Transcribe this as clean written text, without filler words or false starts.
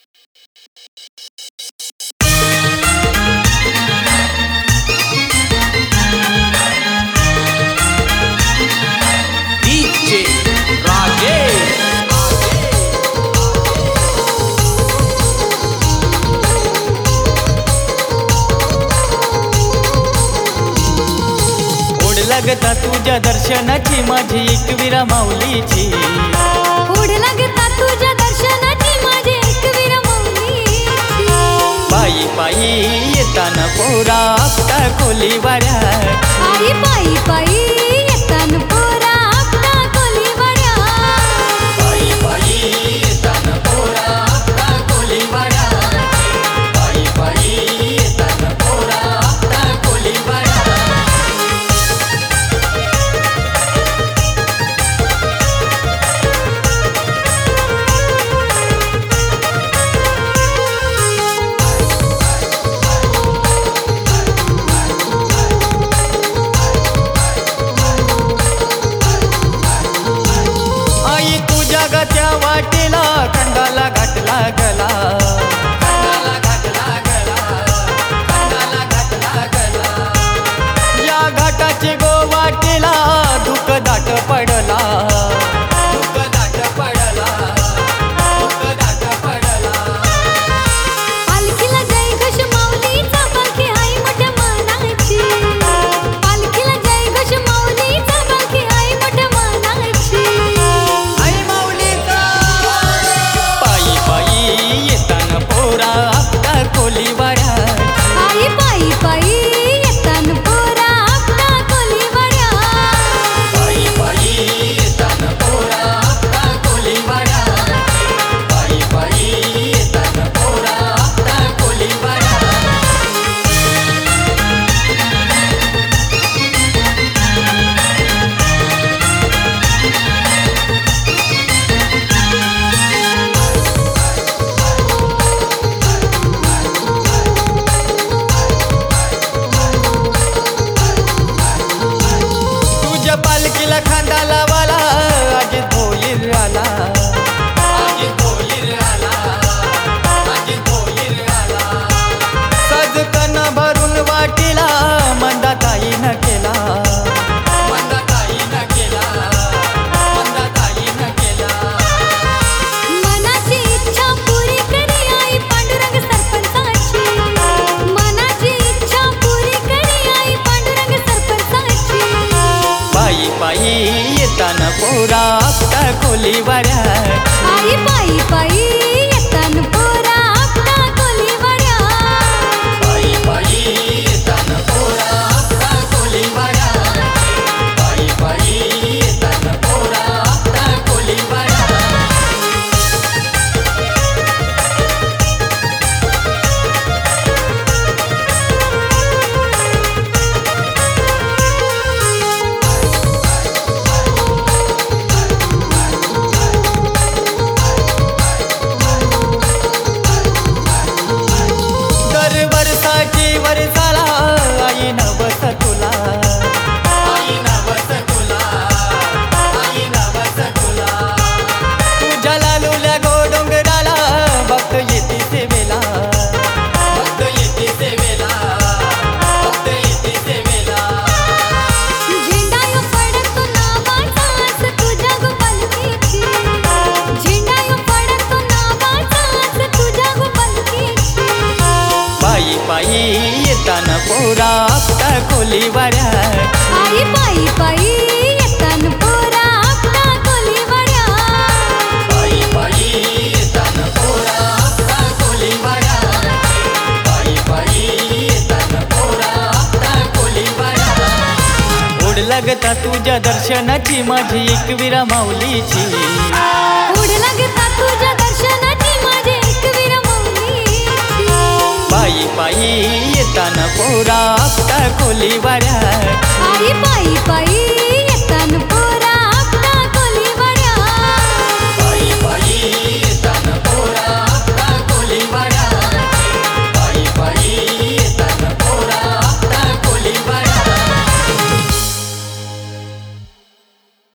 DJ Rajesh. ओढ लागता तुझ्या दर्शनाची माझी एकवीरा माऊलीची, ओढ लागता तुझ्या दर्शनाची माझी एकवीरा माऊलीची. पायी पायी येताना पोरा आपटा खोली वाड्यात, आई पायी पायी येताना पोरा आपटा खोली वाड्यात. पायी पायी येताना पोरा आपटा खोली वाड्यात, पायी पायी येताना पोरा आपटा खोली वाड्यात. आई तुझ्या गत्या वाटेला खंडाला घातला गला, खंडाला घातला गला, खंडाला घातला गला. या घाटाचे गो वाटेला धुक दाट पडला, धुक दाट पडला, धुक दाट पडला. पालखीला जय घोष माऊलीचा, पालखी आई मोठ्या मानाची. पालखीला जय घोष माऊलीचा, पालखी आई मोठ्या मानाची. आई माऊलीचा पायी पायी येताना पोरा आपटा खोली वाड्यात, आई पायी पायी येताना पोरा आपटा खोली वाड्यात. पायी पायी येताना पोरा आपटा खोली वाड्यात, पायी पायी येताना पोरा आपटा खोली वाड्यात. तुझ्या पालखीला खांदा लावाला आज धोईर आला, आज धोईर आला, आज धोईर आला. सजकन भरून वाटीला मंदाताईनं केला, मंदाताईनं केला, मंदाताईनं केला. मनाची इच्छा पुरी करी आई पांडुरंग सरपंचाची. मनाची इच्छा पुरी करी आई पांडुरंग सरपंचाची. पायी पायी येताना पोरा आपटा खोली वाड्यात, आई पायी पायी येताना पोरा आपटा खोली वाड्यात. पायी पायी येताना पोरा आपटा खोली वाड्यात, पायी पायी येताना पोरा आपटा खोली वाड्यात. दर वर्षाची वर्षाला आई नवस तुला, आई नवस तुला, आई नवस तुला. तुझ्या लालूल्या गोडोंगराला भक्त येते सेवेला, भक्त येते सेवेला, भक्त येते सेवेला. झेंडा यो फडकतो नावाचा आज तुझ्या गो पालखीची. झेंडा यो फडकतो नावाचा आज तुझ्या गो पालखीची. पायी पायी येताना पोरा आपटा खोली वाड्यात, आई पायी पायी येताना पोरा आपटा खोली वाड्यात. पायी पायी येताना पोरा आपटा खोली वाड्यात, पायी पायी येताना पोरा आपटा खोली वाड्यात. ओढ लागता तुझ्या दर्शनाची माझी एकवीरा माऊलीची, ओढ लागता तुझ्या दर्शनाची माझी एकवीरा माऊलीची. पायी पायी येताना पोरा आपटा खोली वाड्यात, आई पायी पायी